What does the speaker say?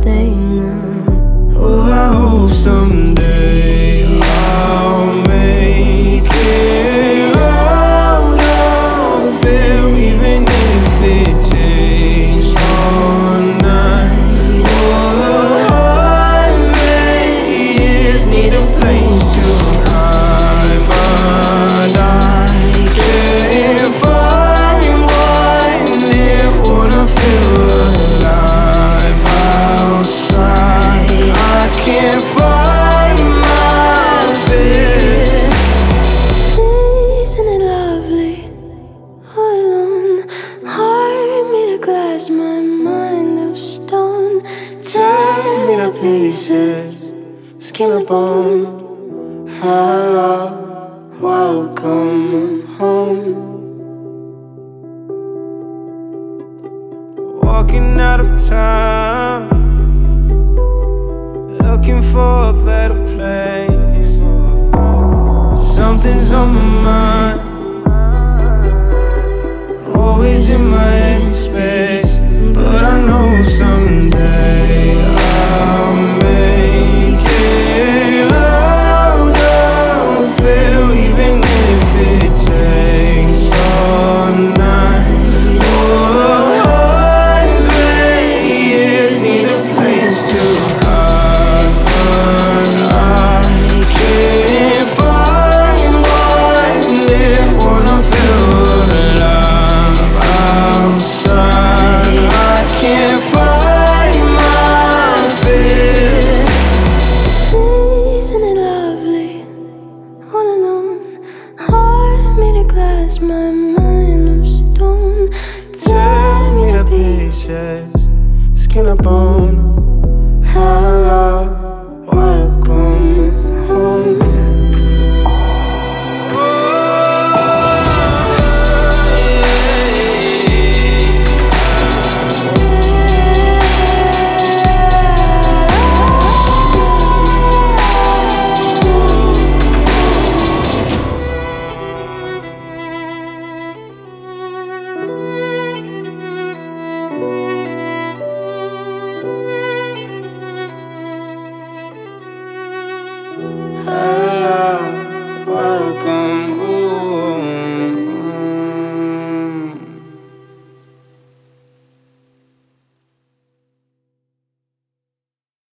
stay now. Oh, I hope someday I'll make it out of it, even if it takes all night or 100 years. Need a place to hide, but I can't find one near. Wanna feel alive outside. I can't find my fear. Isn't it lovely? All alone, heart made of glass, my mind of stone. Tear me to pieces, skin and bone. Hello, welcome home. Walking out of town, looking for a better place. Something's on my mind, always in my head space. But I know someday